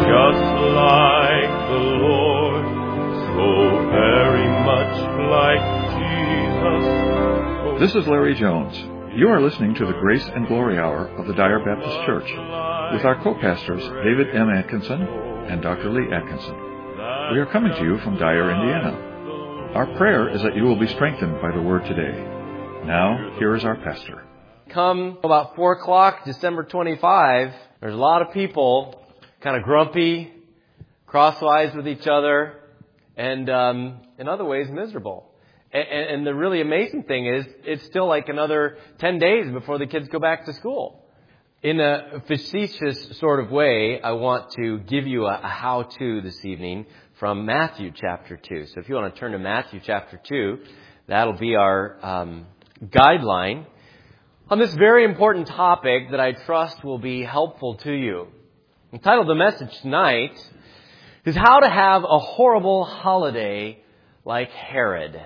just like the Lord, so very much like Jesus. This is Larry Jones. You are listening to the Grace and Glory Hour of the Dyer Baptist Church with our co-pastors David M. Atkinson and Dr. Lee Atkinson. We are coming to you from Dyer, Indiana. Our prayer is that you will be strengthened by the Word today. Now, here is our pastor. Come about 4 o'clock, December 25, there's a lot of people kind of grumpy, crosswise with each other, and in other ways miserable. And the really amazing thing is, it's still like another 10 days before the kids go back to school. In a facetious sort of way, I want to give you a how-to this evening from Matthew chapter 2. So if you want to turn to Matthew chapter 2, that'll be our guideline on this very important topic that I trust will be helpful to you. The title of the message tonight is How to Have a Horrible Holiday Like Herod.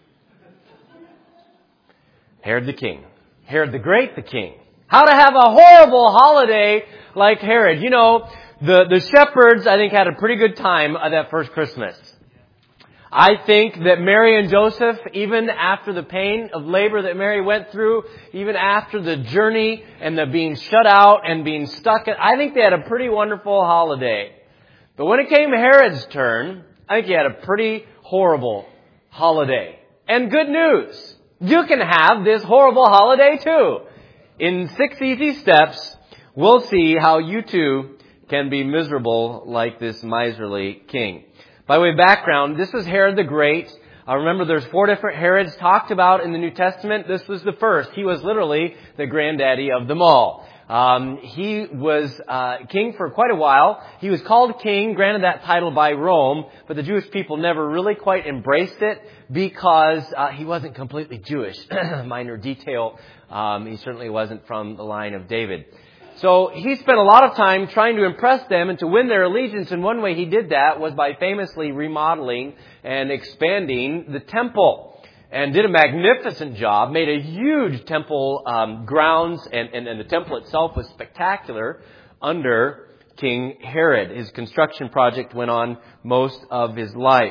Herod the King. Herod the Great the King. How to have a horrible holiday like Herod. You know, the shepherds, I think, had a pretty good time at that first Christmas. I think that Mary and Joseph, even after the pain of labor that Mary went through, even after the journey and the being shut out and being stuck, I think they had a pretty wonderful holiday. But when it came to Herod's turn, I think he had a pretty horrible holiday. And good news. You can have this horrible holiday too. In 6 easy steps, we'll see how you too can be miserable like this miserly king. By way of background, this was Herod the Great. Remember, there's 4 different Herods talked about in the New Testament. This was the first. He was literally the granddaddy of them all. He was king for quite a while. He was called king, granted that title by Rome, but the Jewish people never really quite embraced it because he wasn't completely Jewish. Minor detail. He certainly wasn't from the line of David. So he spent a lot of time trying to impress them and to win their allegiance, and one way he did that was by famously remodeling and expanding the temple. And did a magnificent job, made a huge temple grounds, and the temple itself was spectacular under King Herod. His construction project went on most of his life.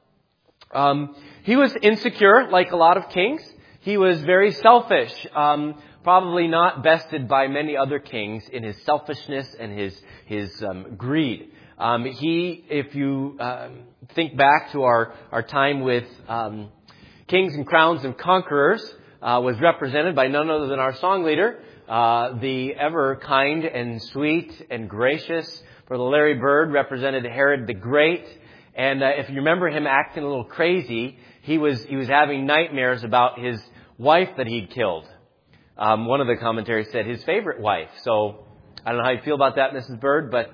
He was insecure, like a lot of kings. He was very selfish, probably not bested by many other kings in his selfishness and his greed. If you think back to our time with Kings and Crowns and Conquerors, was represented by none other than our song leader, the ever kind and sweet and gracious Brother Larry Bird represented Herod the Great. And if you remember him acting a little crazy, he was having nightmares about his wife that he'd killed. One of the commentaries said his favorite wife. So I don't know how you feel about that, Mrs. Bird, but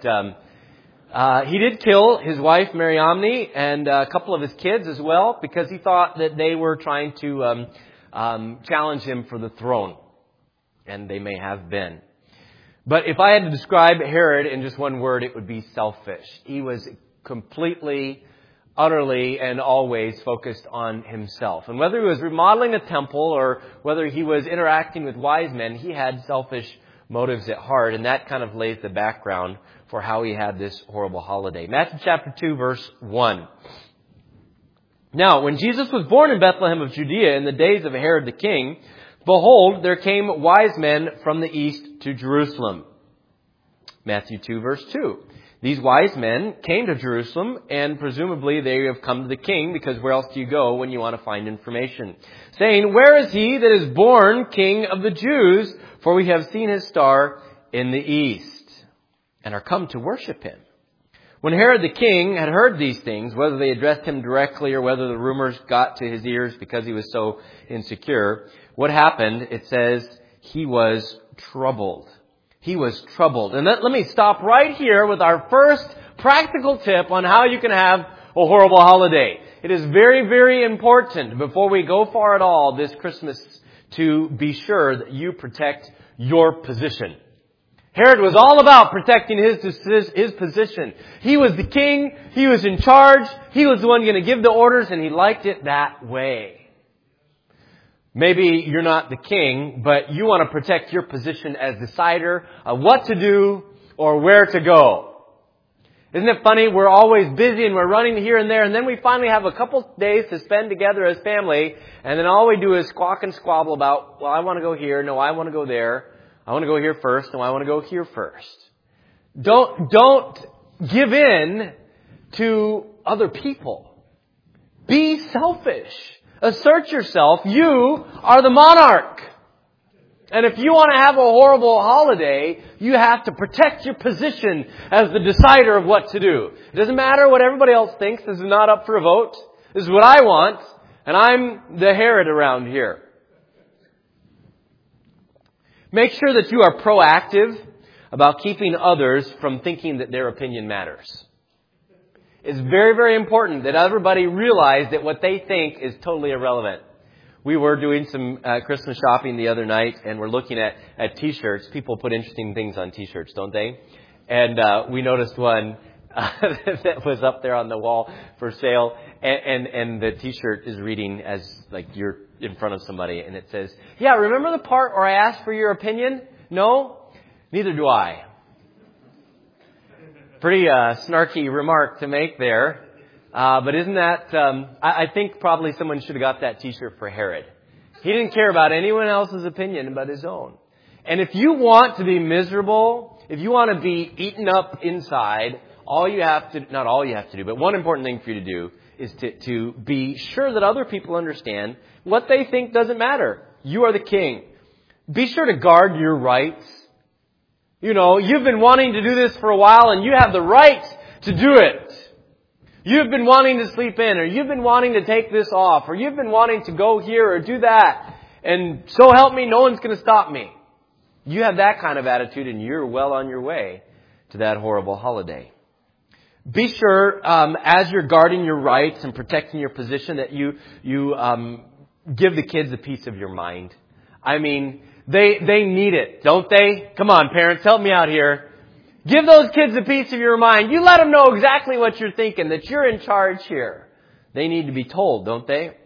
he did kill his wife, Mariamne, and a couple of his kids as well, because he thought that they were trying to challenge him for the throne. And they may have been. But if I had to describe Herod in just one word, it would be selfish. He was completely, utterly, and always focused on himself. And whether he was remodeling a temple or whether he was interacting with wise men, he had selfish motives at heart. And that kind of lays the background for how he had this horrible holiday. Matthew chapter 2, verse 1. Now, when Jesus was born in Bethlehem of Judea in the days of Herod the king, behold, there came wise men from the east to Jerusalem. Matthew 2, verse 2. These wise men came to Jerusalem, and presumably they have come to the king, because where else do you go when you want to find information? Saying, where is he that is born King of the Jews? For we have seen his star in the east, and are come to worship him. When Herod the king had heard these things, whether they addressed him directly or whether the rumors got to his ears because he was so insecure, what happened? It says he was troubled. He was troubled. And let me stop right here with our first practical tip on how you can have a horrible holiday. It is very, very important before we go far at all this Christmas to be sure that you protect your position. Herod was all about protecting his position. He was the king. He was in charge. He was the one going to give the orders, and he liked it that way. Maybe you're not the king, but you want to protect your position as decider of what to do or where to go. Isn't it funny? We're always busy and we're running here and there, and then we finally have a couple days to spend together as family, and then all we do is squawk and squabble about, well, I want to go here. No, I want to go there. I want to go here first. No, I want to go here first. Don't give in to other people. Be selfish. Assert yourself. You are the monarch. And if you want to have a horrible holiday, you have to protect your position as the decider of what to do. It doesn't matter what everybody else thinks. This is not up for a vote. This is what I want. And I'm the Herod around here. Make sure that you are proactive about keeping others from thinking that their opinion matters. It's very, very important that everybody realize that what they think is totally irrelevant. We were doing some Christmas shopping the other night, and we're looking at T-shirts. People put interesting things on T-shirts, don't they? And we noticed one that was up there on the wall for sale, and the T-shirt is reading as like you're in front of somebody, and it says, "Yeah, remember the part where I asked for your opinion? No? Neither do I." Pretty snarky remark to make there. But isn't that, I think probably someone should have got that T-shirt for Herod. He didn't care about anyone else's opinion but his own. And if you want to be miserable, if you want to be eaten up inside, not all you have to do, but one important thing for you to do is to be sure that other people understand what they think doesn't matter. You are the king. Be sure to guard your rights. You know, you've been wanting to do this for a while and you have the right to do it. You've been wanting to sleep in, or you've been wanting to take this off, or you've been wanting to go here or do that. And so help me, no one's going to stop me. You have that kind of attitude and you're well on your way to that horrible holiday. Be sure, as you're guarding your rights and protecting your position, that you give the kids a piece of your mind. I mean, they need it, don't they? Come on, parents, help me out here. Give those kids a piece of your mind. You let them know exactly what you're thinking, that you're in charge here. They need to be told, don't they?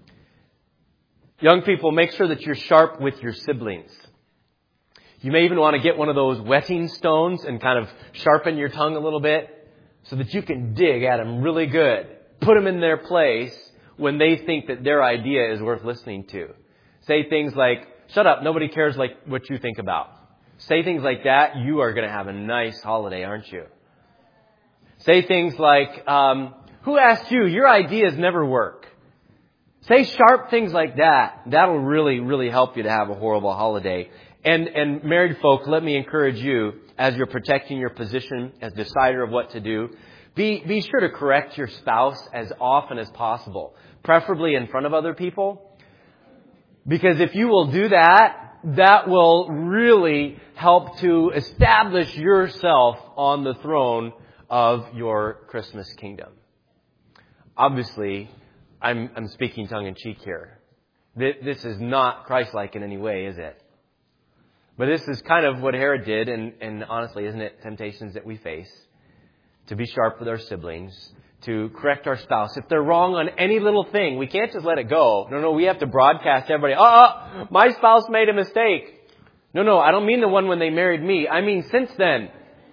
Young people, make sure that you're sharp with your siblings. You may even want to get one of those whetting stones and kind of sharpen your tongue a little bit so that you can dig at them really good. Put them in their place when they think that their idea is worth listening to. Say things like, "Shut up, nobody cares like what you think about." Say things like that, you are going to have a nice holiday, aren't you? Say things like, "Who asked you? Your ideas never work." Say sharp things like that. That'll really, really help you to have a horrible holiday. And married folk, let me encourage you, as you're protecting your position as decider of what to do, be sure to correct your spouse as often as possible, preferably in front of other people. Because if you will do that, that will really help to establish yourself on the throne of your Christmas kingdom. Obviously, I'm speaking tongue-in-cheek here. This is not Christ-like in any way, is it? But this is kind of what Herod did, and honestly, isn't it temptations that we face? To be sharp with our siblings, to correct our spouse. If they're wrong on any little thing, we can't just let it go. No, we have to broadcast to everybody, my spouse made a mistake. No, I don't mean the one when they married me. I mean since then.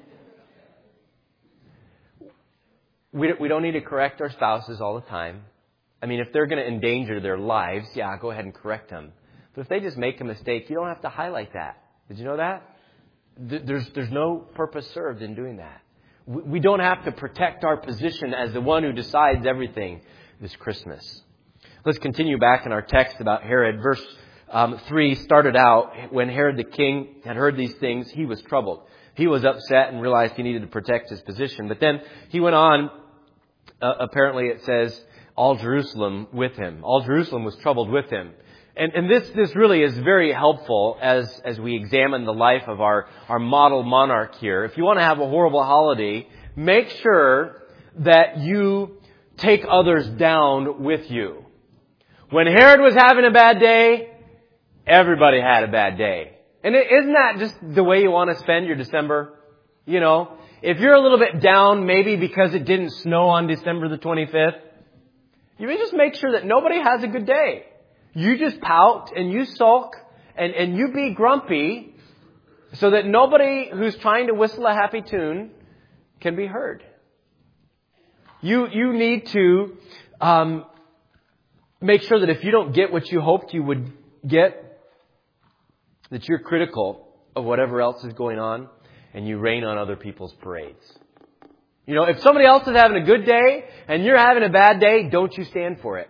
We don't need to correct our spouses all the time. I mean, if they're going to endanger their lives, yeah, go ahead and correct them. But if they just make a mistake, you don't have to highlight that. Did you know that? There's no purpose served in doing that. We don't have to protect our position as the one who decides everything this Christmas. Let's continue back in our text about Herod. Verse 3 started out, when Herod the king had heard these things, he was troubled. He was upset and realized he needed to protect his position. But then he went on, apparently it says, all Jerusalem with him. All Jerusalem was troubled with him. And this really is very helpful as we examine the life of our model monarch here. If you want to have a horrible holiday, make sure that you take others down with you. When Herod was having a bad day, everybody had a bad day. And isn't that just the way you want to spend your December? You know, if you're a little bit down, maybe because it didn't snow on December the 25th, you may just make sure that nobody has a good day. You just pout and you sulk and you be grumpy so that nobody who's trying to whistle a happy tune can be heard. You need to make sure that if you don't get what you hoped you would get, that you're critical of whatever else is going on and you rain on other people's parades. You know, if somebody else is having a good day and you're having a bad day, don't you stand for it.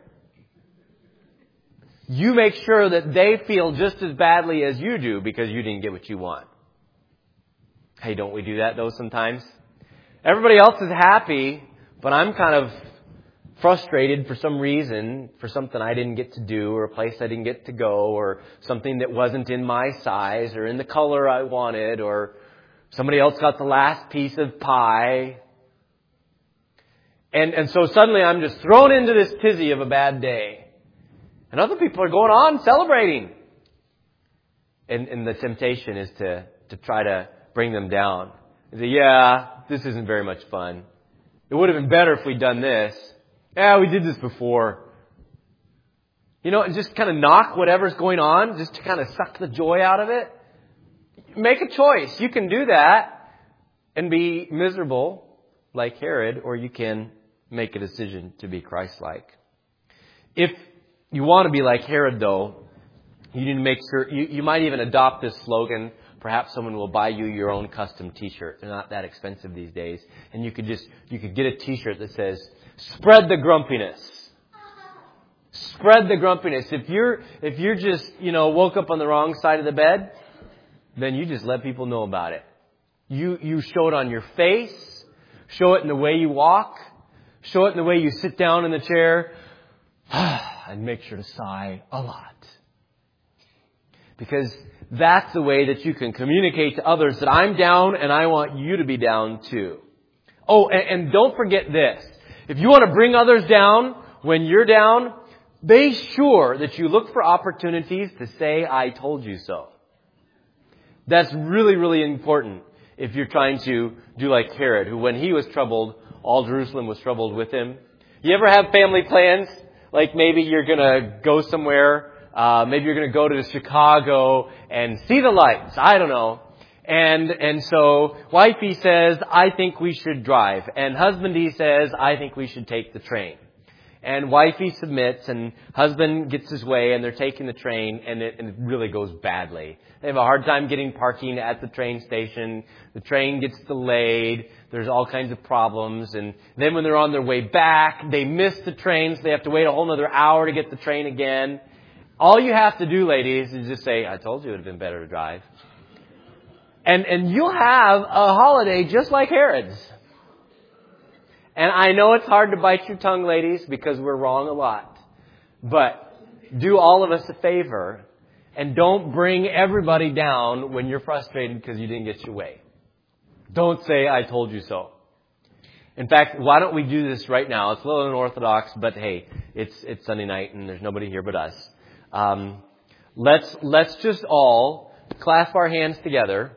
You make sure that they feel just as badly as you do because you didn't get what you want. Hey, don't we do that though sometimes? Everybody else is happy, but I'm kind of frustrated for some reason, for something I didn't get to do, or a place I didn't get to go, or something that wasn't in my size, or in the color I wanted, or somebody else got the last piece of pie. And so suddenly I'm just thrown into this tizzy of a bad day. And other people are going on celebrating. And the temptation is to try to bring them down. And say, yeah, this isn't very much fun. It would have been better if we'd done this. Yeah, we did this before. You know, and just kind of knock whatever's going on, just to kind of suck the joy out of it. Make a choice. You can do that and be miserable like Herod, or you can make a decision to be Christ-like. If you want to be like Herod, though, you need to make sure, you might even adopt this slogan. Perhaps someone will buy you your own custom t-shirt. They're not that expensive these days. And you could get a t-shirt that says, "Spread the grumpiness." Spread the grumpiness. If you're just, woke up on the wrong side of the bed, then you just let people know about it. You show it on your face. Show it in the way you walk. Show it in the way you sit down in the chair. And make sure to sigh a lot. Because that's the way that you can communicate to others that I'm down and I want you to be down too. Oh, and don't forget this. If you want to bring others down when you're down, be sure that you look for opportunities to say, "I told you so." That's really, really important if you're trying to do like Herod, who when he was troubled, all Jerusalem was troubled with him. You ever have family plans? Like maybe you're going to go somewhere. Maybe you're going to go to Chicago and see the lights. I don't know. And so wifey says, "I think we should drive." And husbandy says, "I think we should take the train." And wifey submits and husband gets his way and they're taking the train and it really goes badly. They have a hard time getting parking at the train station. The train gets delayed. There's all kinds of problems. And then when they're on their way back, they miss the train, so they have to wait a whole another hour to get the train again. All you have to do, ladies, is just say, "I told you it would have been better to drive." And you'll have a holiday just like Herod's. And I know it's hard to bite your tongue, ladies, because we're wrong a lot. But do all of us a favor and don't bring everybody down when you're frustrated because you didn't get your way. Don't say, "I told you so." In fact, why don't we do this right now? It's a little unorthodox, but hey, it's Sunday night and there's nobody here but us. Let's just all clasp our hands together.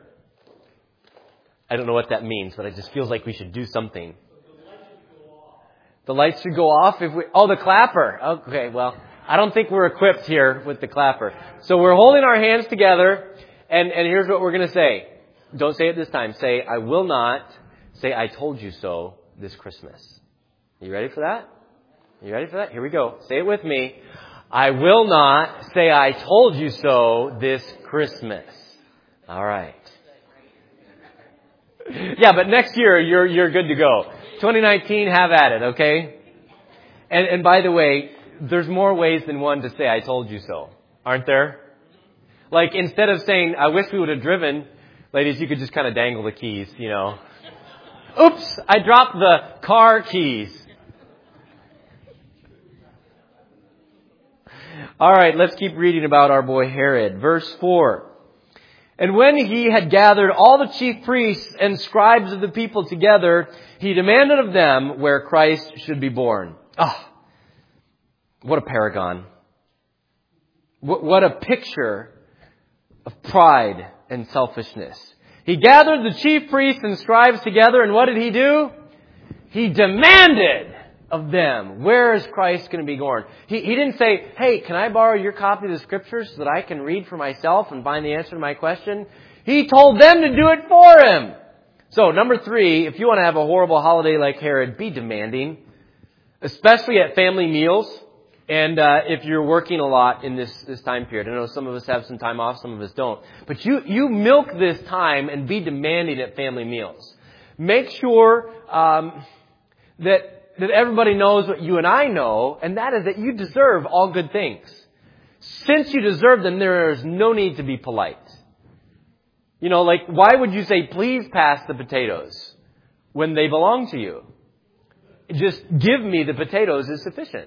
I don't know what that means, but it just feels like we should do something. The lights should go off if we... Oh, the clapper. Okay, well, I don't think we're equipped here with the clapper. So we're holding our hands together, and here's what we're going to say. Don't say it this time. Say, "I will not say I told you so this Christmas." You ready for that? You ready for that? Here we go. Say it with me. I will not say I told you so this Christmas. All right. Yeah, but next year you're good to go. 2019, have at it, okay? And by the way, there's more ways than one to say I told you so, aren't there? Like instead of saying I wish we would have driven, ladies, you could just kind of dangle the keys, Oops, I dropped the car keys. All right, let's keep reading about our boy Herod. Verse 4. And when he had gathered all the chief priests and scribes of the people together, he demanded of them where Christ should be born. What a paragon. What a picture of pride and selfishness. He gathered the chief priests and scribes together, and what did he do? He demanded of them, where is Christ going to be born? He didn't say, "Hey, can I borrow your copy of the Scriptures so that I can read for myself and find the answer to my question?" He told them to do it for him. So, number 3, if you want to have a horrible holiday like Herod, be demanding, especially at family meals. And if you're working a lot in this time period. I know some of us have some time off, some of us don't. But you milk this time and be demanding at family meals. Make sure that everybody knows what you and I know, and that is that you deserve all good things. Since you deserve them, there is no need to be polite. You know, like, why would you say, please pass the potatoes when they belong to you? Just give me the potatoes is sufficient.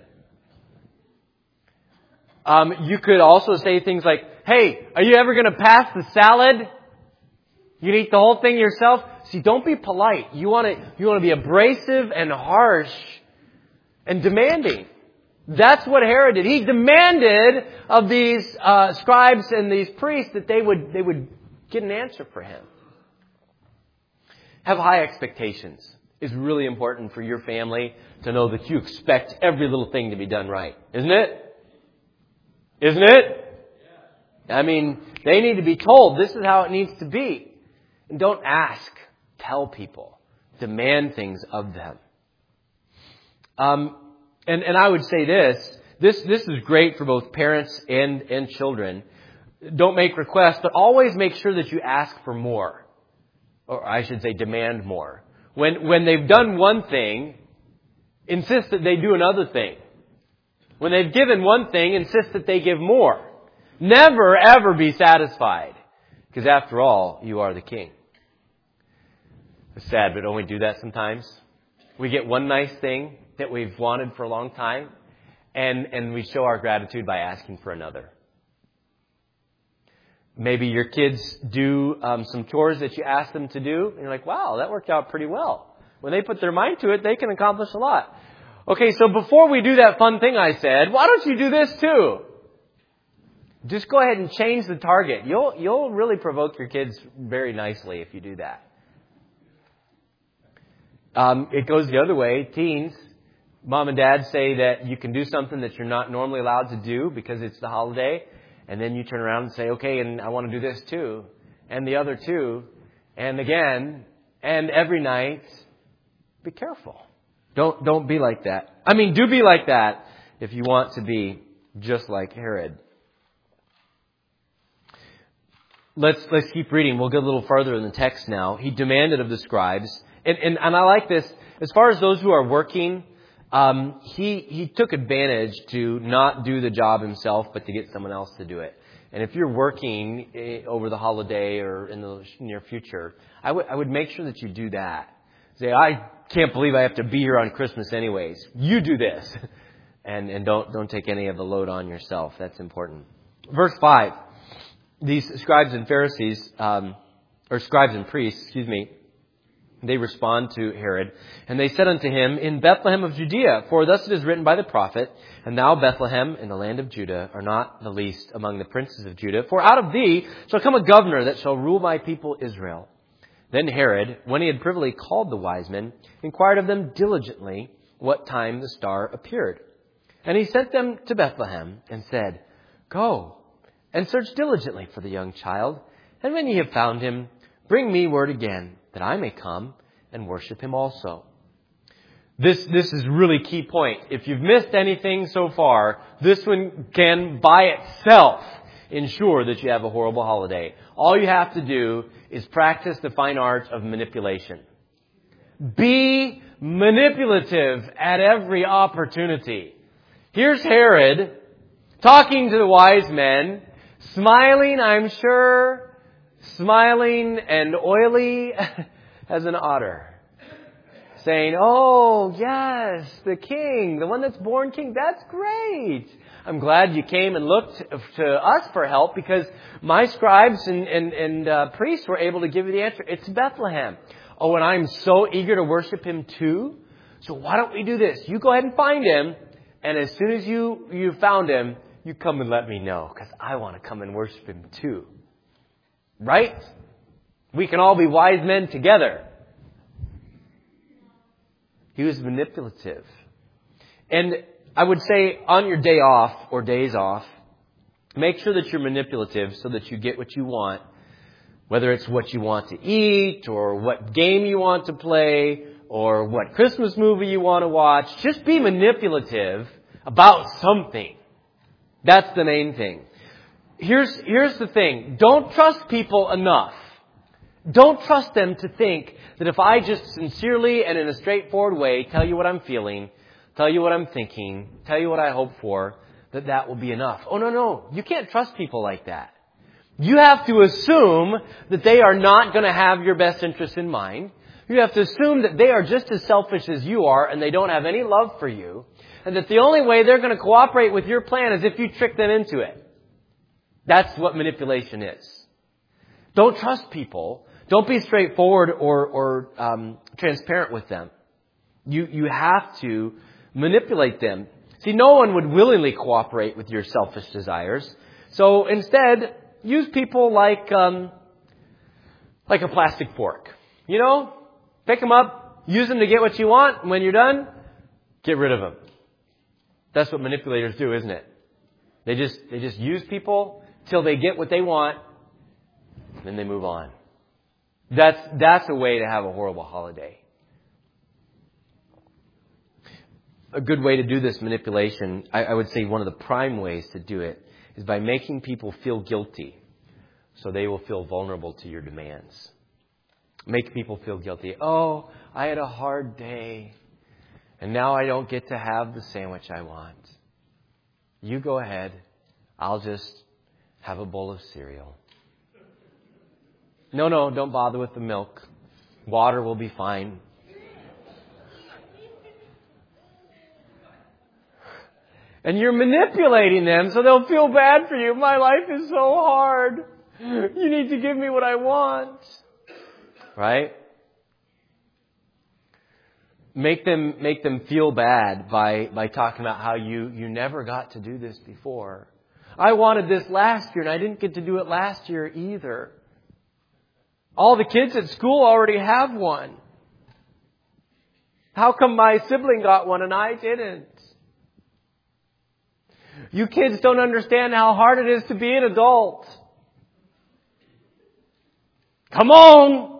You could also say things like, hey, are you ever going to pass the salad? You can eat the whole thing yourself. See, don't be polite. You want to be abrasive and harsh and demanding. That's what Herod did. He demanded of these scribes and these priests that they would get an answer for him. Have high expectations. It's really important for your family to know that you expect every little thing to be done right. Isn't it? Isn't it? I mean, they need to be told this is how it needs to be. And don't ask. Tell people. Demand things of them. And I would say this is great for both parents and children. Don't make requests, but always make sure that you ask for more. Or I should say demand more. When they've done one thing, insist that they do another thing. When they've given one thing, insist that they give more. Never, ever be satisfied. Because after all, you are the king. It's sad, but don't we do that sometimes? We get one nice thing that we've wanted for a long time, and we show our gratitude by asking for another. Maybe your kids do some chores that you ask them to do, and you're like, wow, that worked out pretty well. When they put their mind to it, they can accomplish a lot. Okay, so before we do that fun thing I said, why don't you do this too? Just go ahead and change the target. You'll really provoke your kids very nicely if you do that. It goes the other way. Teens, mom and dad say that you can do something that you're not normally allowed to do because it's the holiday. And then you turn around and say, okay, and I want to do this too. And the other too. And again. And every night. Be careful. Don't be like that. I mean, do be like that if you want to be just like Herod. Let's keep reading. We'll get a little further in the text now. He demanded of the scribes. And I like this. As far as those who are working, he took advantage to not do the job himself, but to get someone else to do it. And if you're working over the holiday or in the near future, I would make sure that you do that. Say, I can't believe I have to be here on Christmas anyways. You do this. And don't take any of the load on yourself. That's important. Verse 5. These scribes and Pharisees, or scribes and priests, they respond to Herod. And they said unto him, in Bethlehem of Judea, for thus it is written by the prophet, and thou, Bethlehem, in the land of Judah, are not the least among the princes of Judah. For out of thee shall come a governor that shall rule my people Israel. Then Herod, when he had privily called the wise men, inquired of them diligently what time the star appeared. And he sent them to Bethlehem, and said, Go, and search diligently for the young child, and when ye have found him, bring me word again, that I may come and worship him also. This is really key point. If you've missed anything so far, this one can by itself ensure that you have a horrible holiday. All you have to do is practice the fine art of manipulation. Be manipulative at every opportunity. Here's Herod talking to the wise men, smiling, I'm sure, smiling and oily as an otter. Saying, oh, yes, the king, the one that's born king, that's great. I'm glad you came and looked to us for help because my scribes and priests were able to give you the answer. It's Bethlehem. Oh, and I'm so eager to worship him too. So why don't we do this? You go ahead and find him. And as soon as you found him, you come and let me know because I want to come and worship him too. Right? We can all be wise men together. He was manipulative. And I would say on your day off or days off, make sure that you're manipulative so that you get what you want. Whether it's what you want to eat, or what game you want to play, or what Christmas movie you want to watch. Just be manipulative about something. That's the main thing. Here's the thing. Don't trust people enough. Don't trust them to think that if I just sincerely and in a straightforward way tell you what I'm feeling, tell you what I'm thinking, tell you what I hope for, that will be enough. Oh, no. You can't trust people like that. You have to assume that they are not going to have your best interest in mind. You have to assume that they are just as selfish as you are and they don't have any love for you. And that the only way they're going to cooperate with your plan is if you trick them into it. That's what manipulation is. Don't trust people. Don't be straightforward or transparent with them. You have to manipulate them. See, no one would willingly cooperate with your selfish desires. So instead, use people like a plastic fork. You know, pick them up, use them to get what you want, and when you're done, get rid of them. That's what manipulators do, isn't it? They just use people till they get what they want, and then they move on. That's a way to have a horrible holiday. A good way to do this manipulation, I would say one of the prime ways to do it, is by making people feel guilty so they will feel vulnerable to your demands. Make people feel guilty. Oh, I had a hard day, and now I don't get to have the sandwich I want. You go ahead. I'll just have a bowl of cereal. No, don't bother with the milk. Water will be fine. And you're manipulating them so they'll feel bad for you. My life is so hard. You need to give me what I want. Right? Make them feel bad by talking about how you never got to do this before. I wanted this last year and I didn't get to do it last year either. All the kids at school already have one. How come my sibling got one and I didn't? You kids don't understand how hard it is to be an adult. Come on!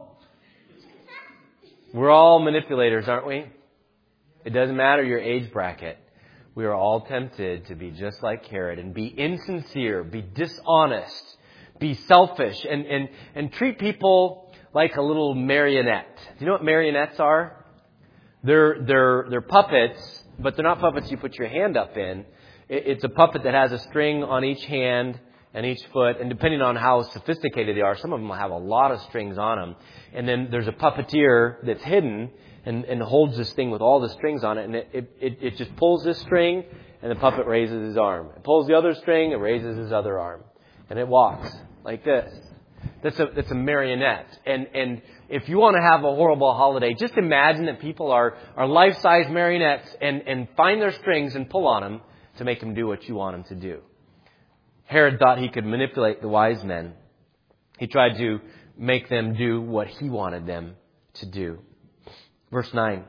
We're all manipulators, aren't we? It doesn't matter your age bracket. We are all tempted to be just like Herod and be insincere, be dishonest, be selfish, and treat people like a little marionette. Do you know what marionettes are? They're puppets, but they're not puppets you put your hand up in. It's a puppet that has a string on each hand and each foot, and depending on how sophisticated they are, some of them will have a lot of strings on them. And then there's a puppeteer that's hidden and holds this thing with all the strings on it, and it just pulls this string, and the puppet raises his arm. It pulls the other string, and raises his other arm. And it walks like this. That's a marionette. And if you want to have a horrible holiday, just imagine that people are life-size marionettes and find their strings and pull on them to make them do what you want them to do. Herod thought he could manipulate the wise men. He tried to make them do what he wanted them to do. Verse 9.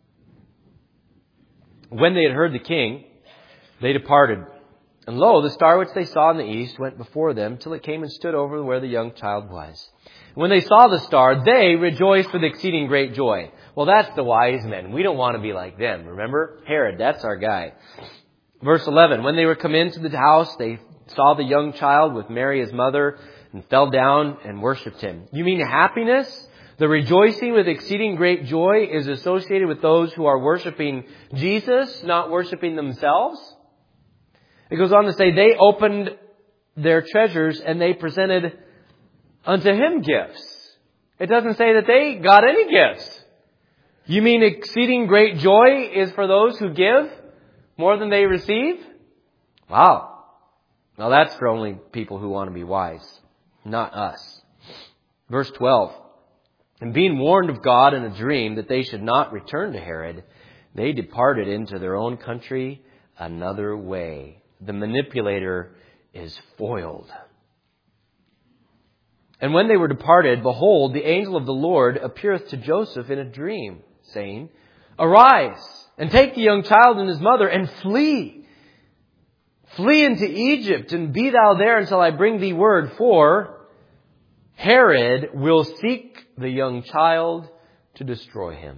When they had heard the king, they departed. And lo, the star which they saw in the east went before them till it came and stood over where the young child was. And when they saw the star, they rejoiced with exceeding great joy. Well, that's the wise men. We don't want to be like them. Remember? Herod, that's our guy. Verse 11, when they were come into the house, they saw the young child with Mary his mother and fell down and worshipped him. You mean happiness? The rejoicing with exceeding great joy is associated with those who are worshiping Jesus, not worshiping themselves. It goes on to say they opened their treasures and they presented unto him gifts. It doesn't say that they got any gifts. You mean exceeding great joy is for those who give more than they receive? Wow. Now that's for only people who want to be wise, not us. Verse 12. And being warned of God in a dream that they should not return to Herod, they departed into their own country another way. The manipulator is foiled. And when they were departed, behold, the angel of the Lord appeareth to Joseph in a dream, saying, Arise, and take the young child and his mother, and flee. Flee into Egypt, and be thou there until I bring thee word. For Herod will seek the young child to destroy him.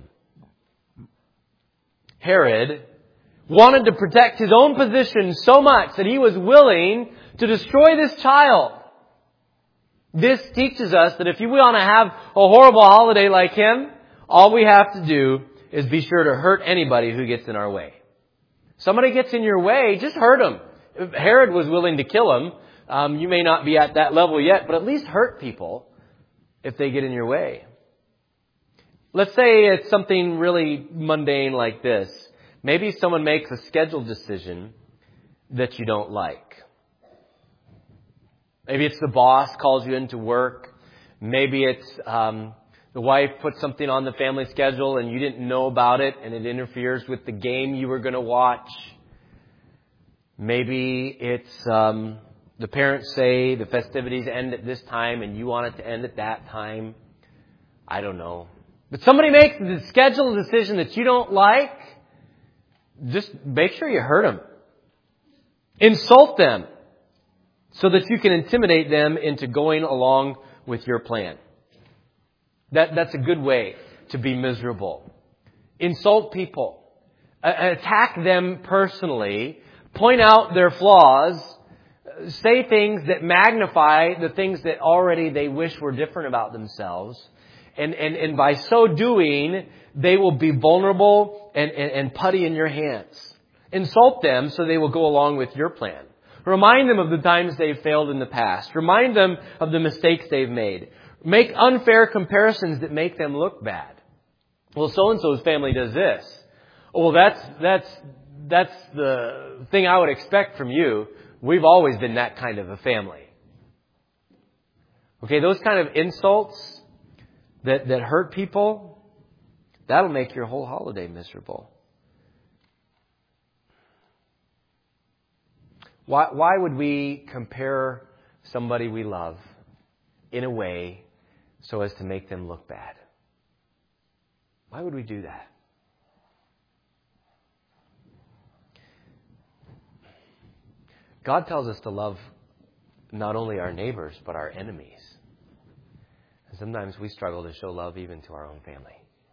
Herod wanted to protect his own position so much that he was willing to destroy this child. This teaches us that if we want to have a horrible holiday like him, all we have to do is be sure to hurt anybody who gets in our way. Somebody gets in your way, just hurt them. If Herod was willing to kill him, you may not be at that level yet, but at least hurt people if they get in your way. Let's say it's something really mundane like this. Maybe someone makes a scheduled decision that you don't like. Maybe it's the boss calls you into work. Maybe it's the wife puts something on the family schedule and you didn't know about it and it interferes with the game you were going to watch. Maybe it's the parents say the festivities end at this time and you want it to end at that time. I don't know. But somebody makes the scheduled decision that you don't like. Just make sure you hurt them. Insult them so that you can intimidate them into going along with your plan. That's a good way to be miserable. Insult people. Attack them personally. Point out their flaws. Say things that magnify the things that already they wish were different about themselves. And by so doing, they will be vulnerable and putty in your hands. Insult them so they will go along with your plan. Remind them of the times they've failed in the past. Remind them of the mistakes they've made. Make unfair comparisons that make them look bad. Well, so-and-so's family does this. Oh, well, that's the thing I would expect from you. We've always been that kind of a family. Okay, those kind of insults that hurt people, that'll make your whole holiday miserable. Why would we compare somebody we love in a way so as to make them look bad? Why would we do that? God tells us to love not only our neighbors, but our enemies. And sometimes we struggle to show love even to our own family.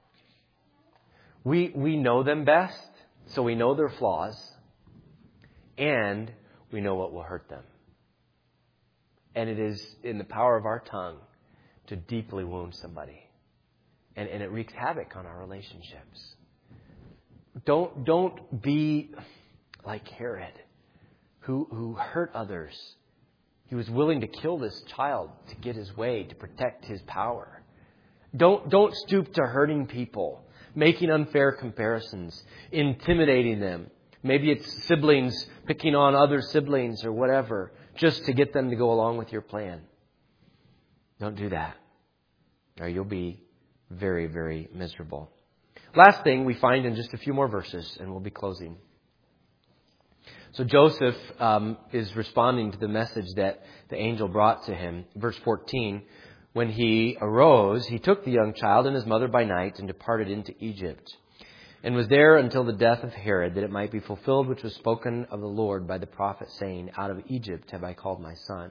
We know them best, so we know their flaws, and we know what will hurt them. And it is in the power of our tongue to deeply wound somebody. And it wreaks havoc on our relationships. Don't be like Herod, who hurt others. He was willing to kill this child to get his way, to protect his power. Don't stoop to hurting people, making unfair comparisons, intimidating them. Maybe it's siblings picking on other siblings or whatever, just to get them to go along with your plan. Don't do that, or you'll be very, very miserable. Last thing we find in just a few more verses, and we'll be closing. So Joseph is responding to the message that the angel brought to him. Verse 14, when he arose, he took the young child and his mother by night and departed into Egypt, and was there until the death of Herod, that it might be fulfilled which was spoken of the Lord by the prophet, saying, out of Egypt have I called my son.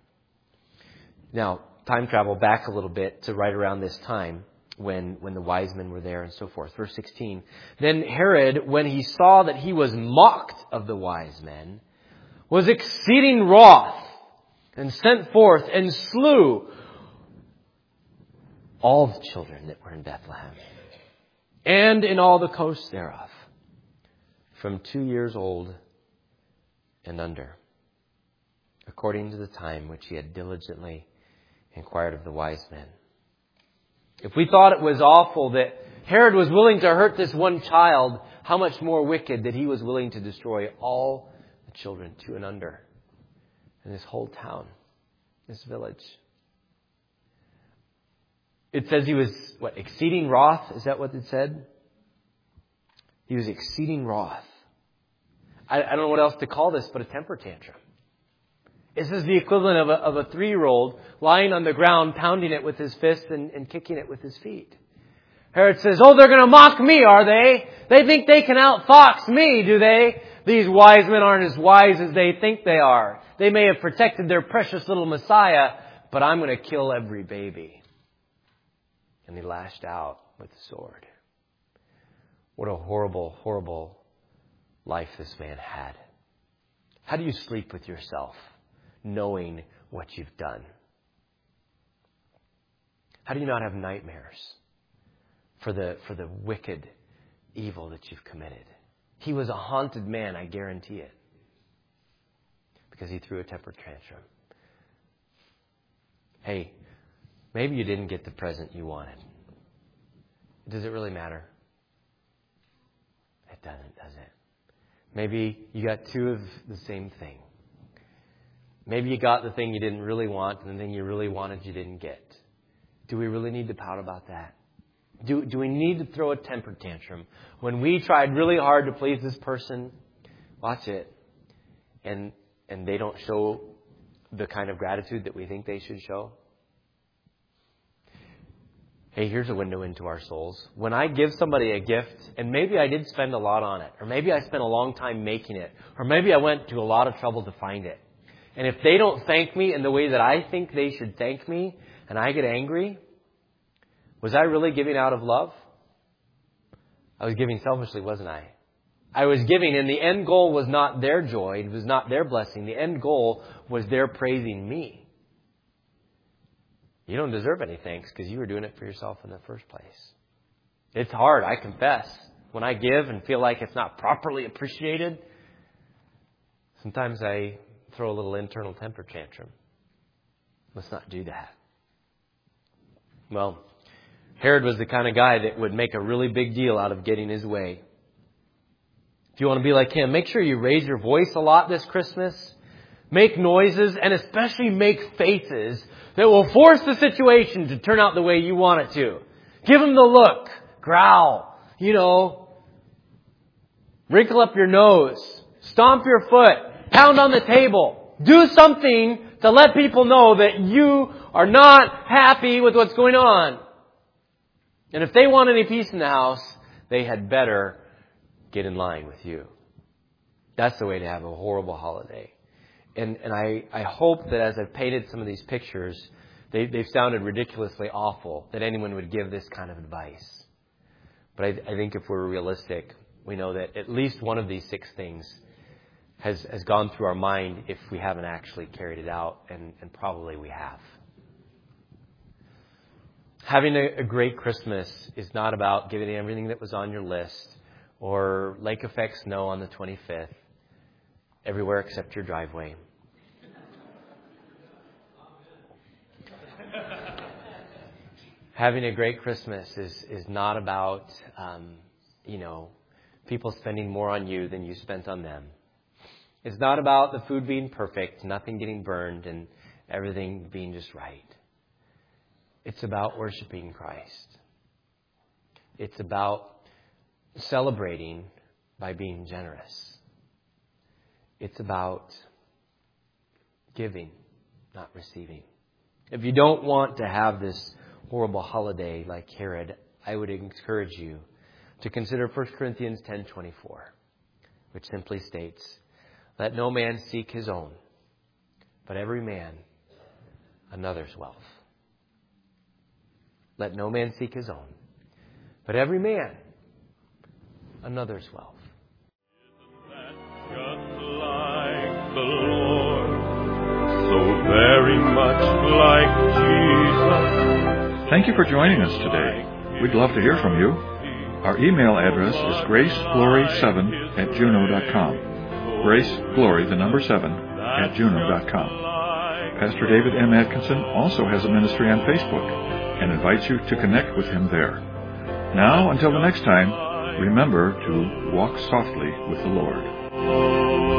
Now, time travel back a little bit to right around this time when the wise men were there and so forth. Verse 16, then Herod, when he saw that he was mocked of the wise men, was exceeding wroth, and sent forth and slew all the children that were in Bethlehem, and in all the coasts thereof, from 2 years old and under, according to the time which he had diligently inquired of the wise men. If we thought it was awful that Herod was willing to hurt this one child, how much more wicked that he was willing to destroy all the children 2 and under in this whole town, this village. It says he was, exceeding wroth? Is that what it said? He was exceeding wroth. I don't know what else to call this but a temper tantrum. This is the equivalent of a 3-year-old lying on the ground, pounding it with his fist and kicking it with his feet. Herod says, oh, they're going to mock me, are they? They think they can outfox me, do they? These wise men aren't as wise as they think they are. They may have protected their precious little Messiah, but I'm going to kill every baby. And he lashed out with the sword. What a horrible, horrible life this man had. How do you sleep with yourself, knowing what you've done? How do you not have nightmares for the wicked evil that you've committed? He was a haunted man, I guarantee it, because he threw a temper tantrum. Hey, maybe you didn't get the present you wanted. Does it really matter? It doesn't, does it? Maybe you got two of the same thing. Maybe you got the thing you didn't really want and the thing you really wanted you didn't get. Do we really need to pout about that? Do we need to throw a temper tantrum when we tried really hard to please this person? Watch it. And they don't show the kind of gratitude that we think they should show. Hey, here's a window into our souls. When I give somebody a gift, and maybe I did spend a lot on it, or maybe I spent a long time making it, or maybe I went to a lot of trouble to find it. And if they don't thank me in the way that I think they should thank me, and I get angry, was I really giving out of love? I was giving selfishly, wasn't I? I was giving, and the end goal was not their joy. It was not their blessing. The end goal was their praising me. You don't deserve any thanks because you were doing it for yourself in the first place. It's hard, I confess. When I give and feel like it's not properly appreciated, sometimes I throw a little internal temper tantrum. Let's not do that. Well, Herod was the kind of guy that would make a really big deal out of getting his way. If you want to be like him, make sure you raise your voice a lot this Christmas. Make noises and especially make faces that will force the situation to turn out the way you want it to. Give them the look. Growl. Wrinkle up your nose. Stomp your foot. Pound on the table. Do something to let people know that you are not happy with what's going on. And if they want any peace in the house, they had better get in line with you. That's the way to have a horrible holiday. And I hope that as I've painted some of these pictures, they've sounded ridiculously awful, that anyone would give this kind of advice. But I think if we're realistic, we know that at least one of these 6 things has gone through our mind if we haven't actually carried it out, and probably we have. Having a great Christmas is not about giving everything that was on your list or lake effect snow on the 25th everywhere except your driveway. Having a great Christmas is not about, people spending more on you than you spent on them. It's not about the food being perfect, nothing getting burned, and everything being just right. It's about worshiping Christ. It's about celebrating by being generous. It's about giving, not receiving. If you don't want to have this horrible holiday like Herod, I would encourage you to consider 1 Corinthians 10:24, which simply states, "Let no man seek his own, but every man another's wealth." Let no man seek his own, but every man another's wealth. Just like the Lord, so very much like Jesus. Thank you for joining us today. We'd love to hear from you. Our email address is graceglory7@juno.com. Graceglory, the number 7, @juno.com. Pastor David M. Atkinson also has a ministry on Facebook and invites you to connect with him there. Now, until the next time, remember to walk softly with the Lord.